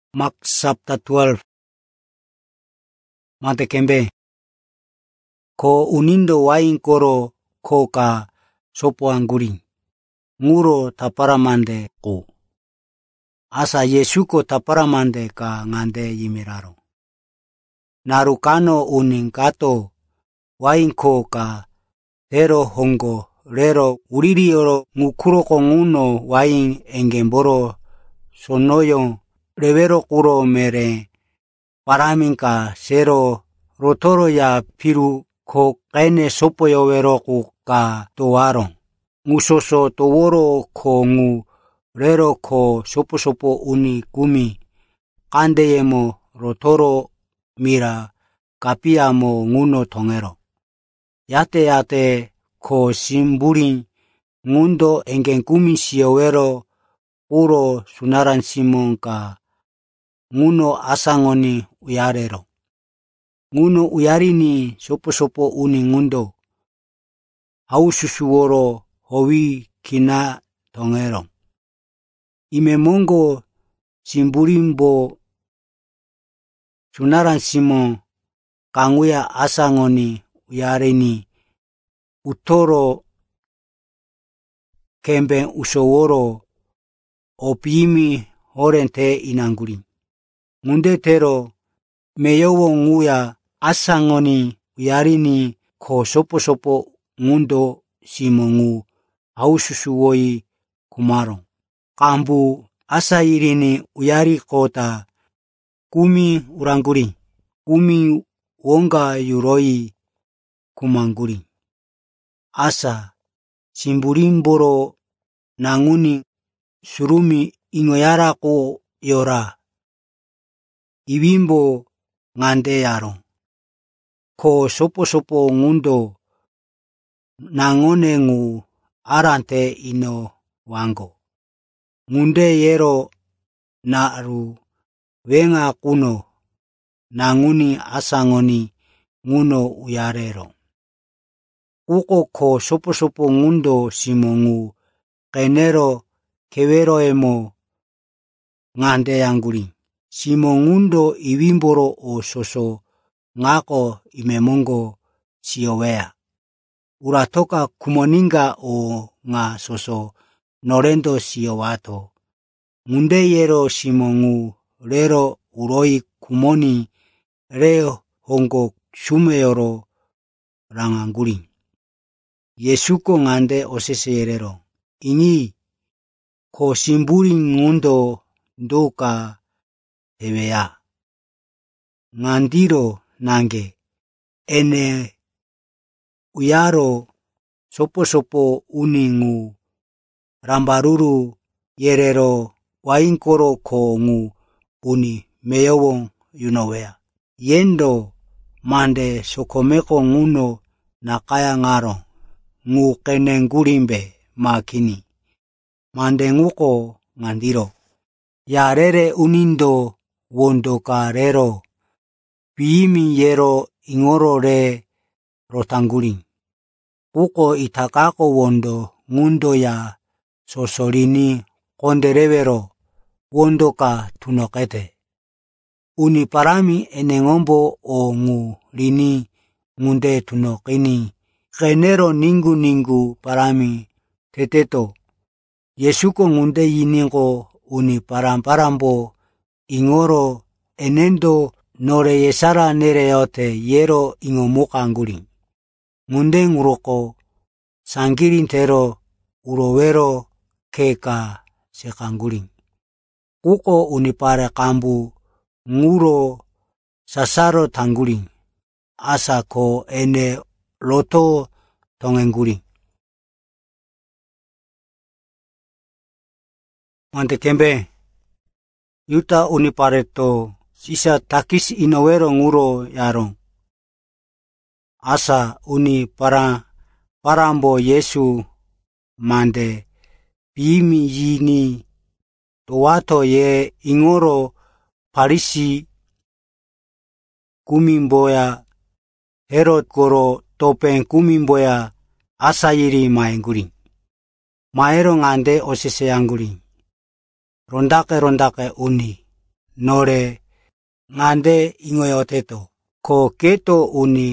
Mark chapter 12. Mate kembe. Ko unindo wain koro ko ka sopo angguring. Nguro taparamande ko. Asa Yesuko taparamande ka ngande yimiraro. Narukano uning kato wain ko ka tero hongo rero uririoro ngukuro ko nguno wain engemboro sonoyo revero kuro mere paraminka sero rotoro ya piru ko kene sopoyo vero ku ka toaro. Ngusoso toworo ko ngu rero ko sopo uni kumi kandeyemo rotoro mira kapiamo nguno tongero. Yate ko simburing ngundo engen kumi siowero uro sunaran simon ka nguno asangoni uyarero. Nguno uyarini sopo uni ngundo haususuworo howi kina tongero. Ime mongo simburimbo sunaran simon kanguya asangoni uyarini utoro kembe usoworo opimi horente inanguri. Ngunde tero meyowo nguya asangoni uyarini ko sopo ngundo simongu haususuwoi kumaro. Kambu asairini uyari kota kumi uranguri. Kumi wonga yuroi kumanguri. Asa simburimboro nanguni surumi ingoyara ko yora. Iwimbo ngande yaro. Ko sopo ngundo nangone ngu arante ino wango. Ngunde yero naru wenga kuno nanguni asangoni nguno uyarero. Uko ko sopo ngundo simongu kenero kewero emo ngande yanguri. Simongundo iwimboro o soso ngako imemongo siowea. Uratoka kumoninga o nga soso norendo siowato. Ngunde yero simongu rero uroi kumoni reo hongo sumeyoro ranganguri. Yesuko ngande oseseyerero. Ingi ko simburi ngundo doka eweya. Ngandiro nange ene uyaro sopo uningu rambaruru yerero wainkoro ko ngu uni meyowong yunowea. Yendo mande sokomeko nguno nakaya ngaro ngu kenengurimbe makini. Mande nguko ngandiro. Yarere unindo wondoka rero piimi yero ingoro re rotanguri. Uko itakako wondo ngundo ya sosorini konderevero wondoka tunokete. Uni parami enengombo o ngu rini ngunde tunokini. Kenero ningu parami teteto. Yesuko ngunde yiningo uni parambo ingoro enendo nore yesara nereyote yero ingomoka anguri. Ngunde nguroko sangirin tero urowero keka sekanguri. Uko unipare kambu nguro sasaro tanguri. Asa ko ene loto tongenguri. Mante kembe. Yuta unipareto sisa takis inowero nguro yaro. Asa uni parambo Yesu mande piimi yini towato ye ingoro parisi kumimboya Herod koro topen kumimboya asayiri maenguri. Maero ngande osese anguri. Rondake uni 노래 ngande ingoyoteto ko keto uni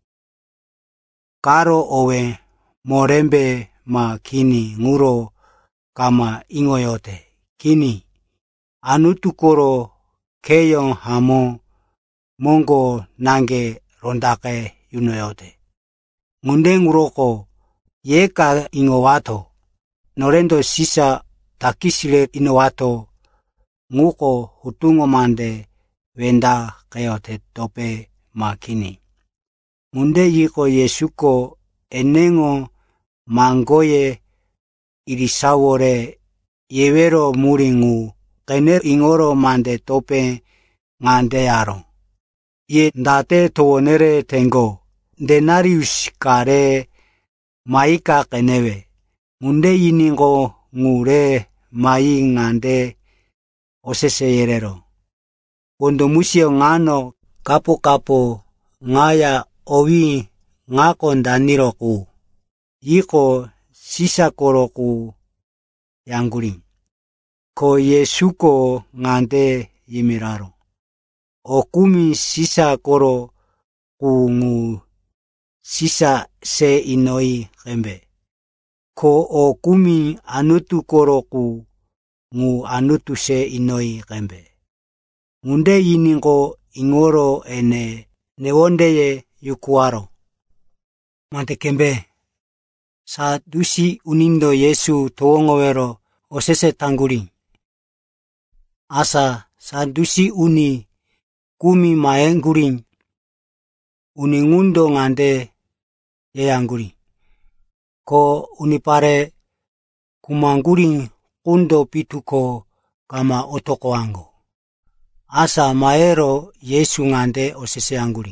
karo owe morembe ma kini nguro kama ingoyote kini anutukoro keyon hamo mongo nange rondake yunoyote ngunde nguroko yeka ingowato norendo sisa takisile inowato nguko hutungo mande wenda kayote tope makini ngunde yiko Yesuko enengo mangoye irisawore yewero muringu kene ingoro mande tope ngande aro ye ndate towonere tengo denarius kare maika kenewe ngunde yiningo ngure mai ngande osese yerero kondo musio ngano kapo ngaya owi ngako ndaniroku yiko sisa koroku yanguri ko Yesuko ngande yimiraro okumi sisa koro kungu sisa se inoi kembe ko okumi anutu koroku ngu anutu se inoi kembe ngunde yiningo ingoro ene newondeye yukuaro mante kembe sadusi unindo Yesu towongowero osese tanguri asa sadusi uni kumi maenguri uni ngundo ngande yeyanguri ko unipare kumanguri kundo pituko kama otoko wango asa maero Yesu ngande osese anguri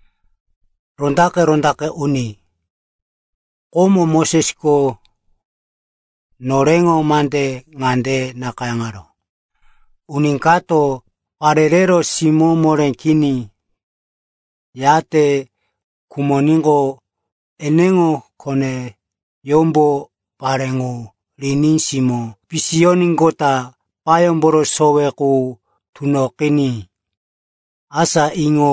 rondake uni komo Moses ko norengo mande ngande nakayangaro uninkato parerero simo morenkini yate kumoningo enengo kone yombo parengo rinin simo pisioningota payomboro soweku tunokini asa ingo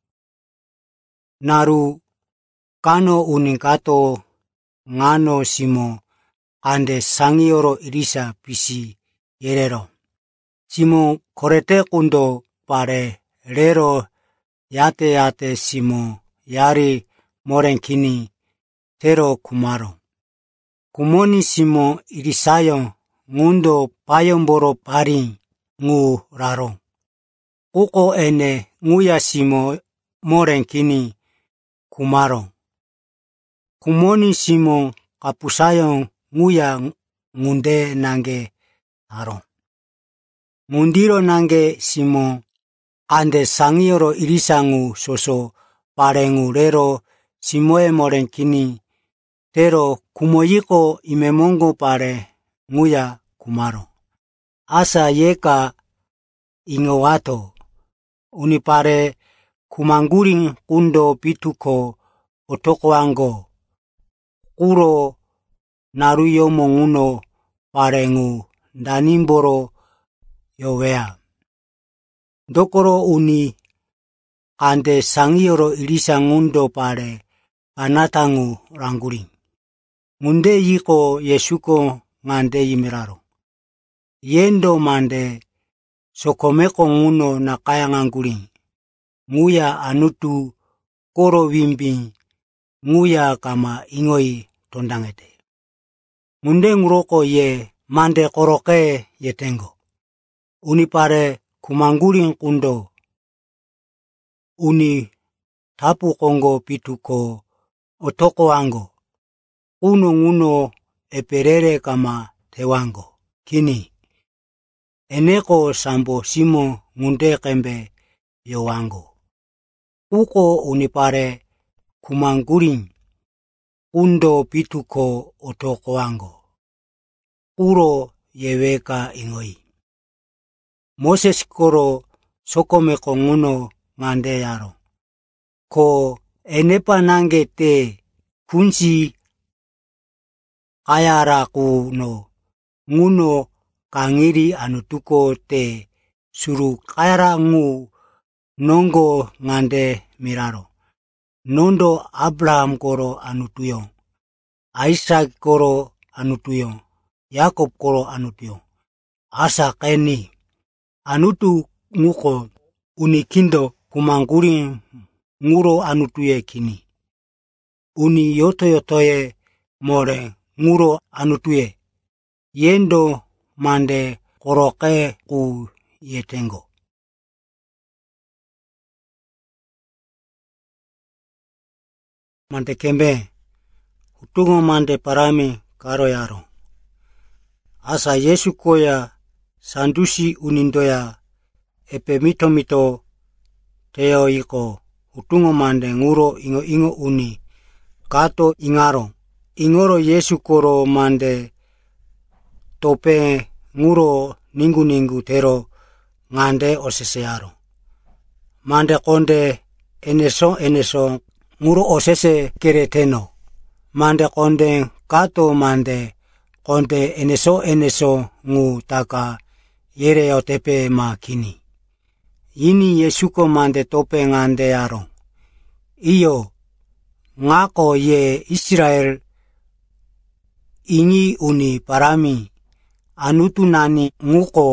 naru kano uninkato ngano simo ande sangioro irisa pisi yerero simo korete kundo pare rero yate simo yari morenkini tero kumaro kumoni simo irisayo ngundo payomboro pari ngu raro uko ene nguya simo morenkini kumaro kumoni simo kapusayo nguya ngunde nange aro mundiro nange simo ande sangioro irisangu soso parengu rero simoe morenkini tero kumoyiko imemongo pare nguya kumaro asa yeka ingowato unipare kumanguri kundo pituko otoko wango kuro naruyomo nguno parengu danimboro yowea dokoro uni ande sangioro irisa ngundo pare anatangu ranguri ngunde yiko Yesuko ngande yimiraro yendo mande sokomeko nguno nakaya nganguri nguya anutu koro wimbi nguya kama ingoi tondangete ngunde nguroko ye mande koroke yetengo unipare kumanguri kundo uni tapu kongo pituko otoko wango uno nguno eperere kama tewango kini eneko sambo simo ngunde kembe yowango uko unipare kumanguri kundo pituko otoko wango uro yeweka ingoi Moses koro sokomeko nguno ngande yaro ko enepa nange te kunsi kayara kuno nguno kangiri anutuko te suru kaira ngu nongo ngande miraro. Nondo Abraham koro anutuyo, Isaac koro anutuyo, Yakob koro anutuyo. Asa keni anutu nguko unikindo kumanguri nguro anutuye kini. Uni yotoye more nguro anutuye. Yendo mande koroke ku yetengo. Mante kembe hutungo mande parami karo yaro. Asa Yesu koya sandusi unindoya epe mito teo iko hutungo mande nguro ingo uni kato ingaro. Ingoro Yesu koro mande tope nguro ningu tero ngande osese yaro. Mande konde eneso nguro osese kere teno. Mande konde kato mande konde eneso ngu taka yere otepe ma kini. Ini Yesuko mande tope ngande yaro. Iyo ngako ye Israel ingi uni parami anutu nani nguko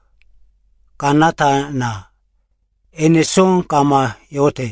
kanata na eneson kama yote.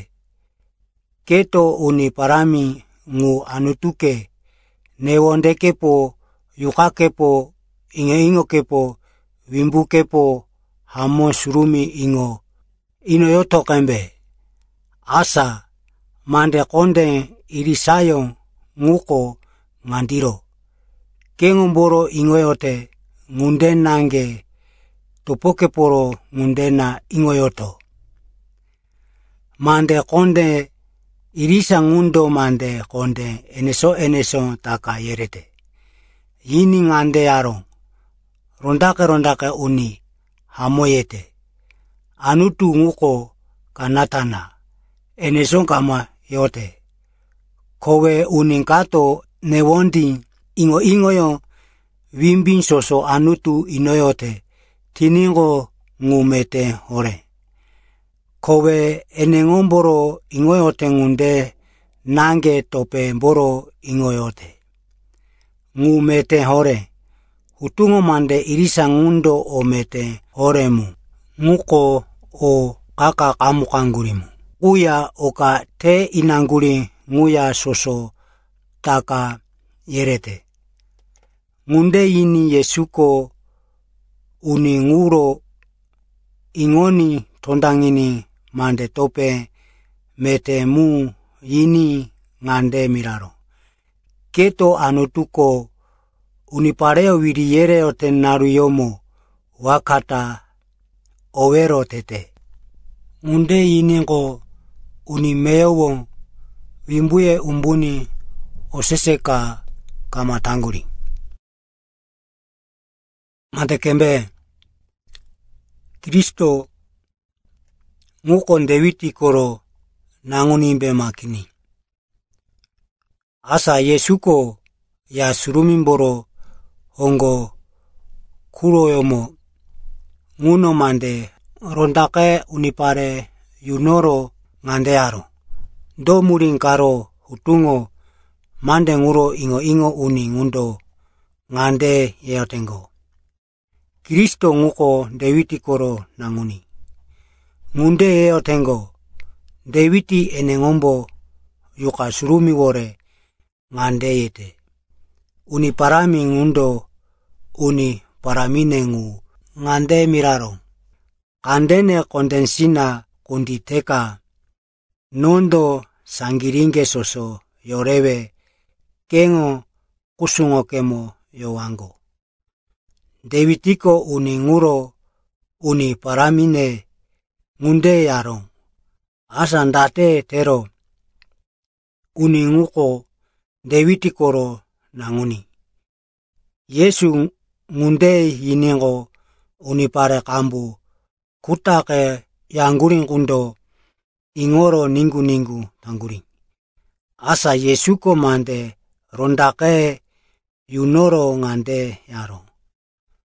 Keto uni parami ngu anutuke newonde kepo yuka kepo ingo kepo wimbu kepo hamo surumi ingo ino yoto kembe. Asa mande konde irisayo nguko ngandiro. Kengomboro ingoyote ngunde nange topoke poro ngundena ingoyoto. Mande konde irisa ngundo mande konde eneso taka yerete. Yini ngande yaro. Rondake uni hamoyete. Anutu nguko kanatana. Eneso kama yote. Kowe uninkato newondi ingoyo wimbin soso anutu inoyote. Tiningo ngumete hore. Kowe enengomboro ingoyote ngunde nange tope mboro ingoyote. Ngumete hore. Hutungo mande irisa ngundo omete horemu. Nguko o kaka kamukangurimu. Uya oka te inanguri nguya soso taka yerete. Ngunde ini Yesuko uni nguro ingoni tondangini mande tope mete mu yini ngande miraro. Keto anutuko unipareo wiri yereo tenaru yomo wakata owero tete. Ngunde yiningo unimeowo wimbuye umbuni oseseka kama tanguri. Mante kembe Kristo nguko ndewiti koro nangunimbe makini. Asa Yesuko ya surumimboro hongo kuroyomo nguno mande rondake unipare yunoro ngande yaro. Do muringkaro hutungo mande nguro ingo uni ngundo ngande yeotengo. Kristo nguko dewiti koro nanguni. Ngunde yeotengo dewiti enengombo yuka surumi wore ngande yete. Uni parami ngundo uni paramine ngu ngande miraro. Kandene kondensina kunditeka nondo sangiringe soso yorewe kengo kusungo kemo yowango. Dewitiko uni nguro uni paramine ngunde yaro. Asa ndate tero uni nguko dewiti koro nanguni. Yesu ngunde yiningo unipare kambu kutake yanguring kundo ingoro ningu tanguring. Asa Yesuko mande rondake yunoro ngande yaro.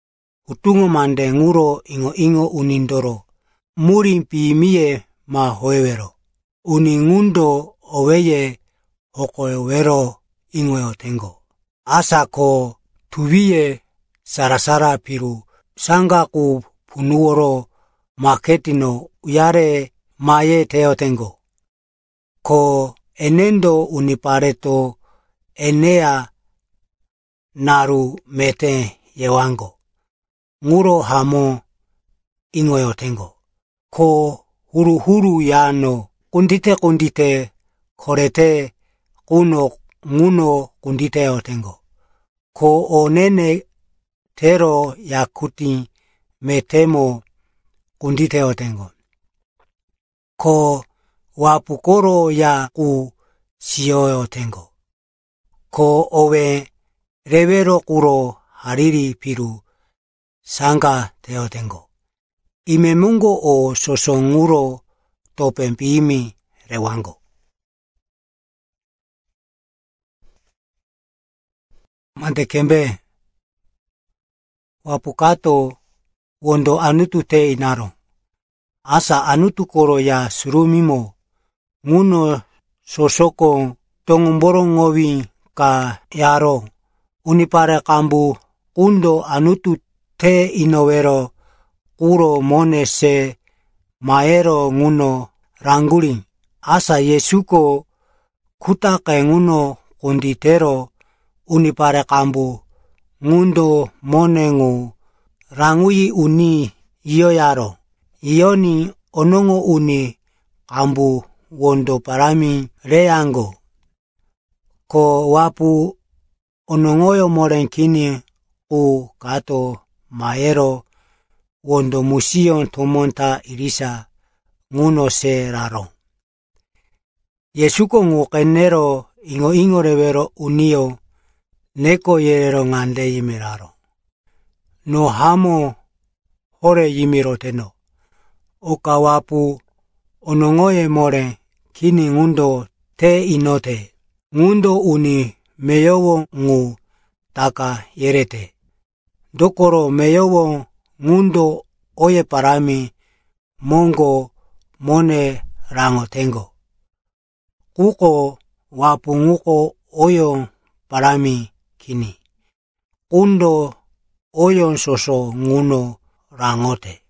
utungo mande nguro ingo unindoro. Muri pimie ma hoevero. Uni ngundo oweye hokoewero ingoyo tengo. Asa ko tuwie sarasara piru sanga ku punuoro maketino uyare maye teo tengo. Ko enendo unipareto enea naru mete yewango. Nguro hamo ingoyo tengo. Ko huru yano kundite korete kuno nguno kundite otengo. Ko onene tero yakuti metemo kundite otengo. Ko wapukoro ya ku shio otengo. Ko owe revero kuro hariri piru sanga teotengo. Ime mungo o sosonguro topempimi rewango. Mante kembe wapukato wondo anutu te inaro. Asa anutu koro ya surumimo nguno sosoko tongumboro ngowi ka yaro unipare kambu kundo anutu te inovero kuro mone se maero nguno ranguri. Asa Yesuko kutake nguno kunditero unipare kambu ngundo mone ngu rangui uni iyo yaro. Ioni onongo uni kambu wondo parami reyango. Ko wapu onongoyo morenkini u kato maero wondo musion tomonta irisa nguno se raro. Yesuko ngu kenero ingo revero unio neko yerero ngande yimiraro. No hamo hore yimiro teno. Oka wapu onongoye more kini ngundo te inote. Ngundo uni meyowo ngu taka yerete. Dokoro meyowo ngundo oye parami mongo mone rango tengo. Kuko wapu nguko oyo parami kini. Kundo oyo soso nguno rangote.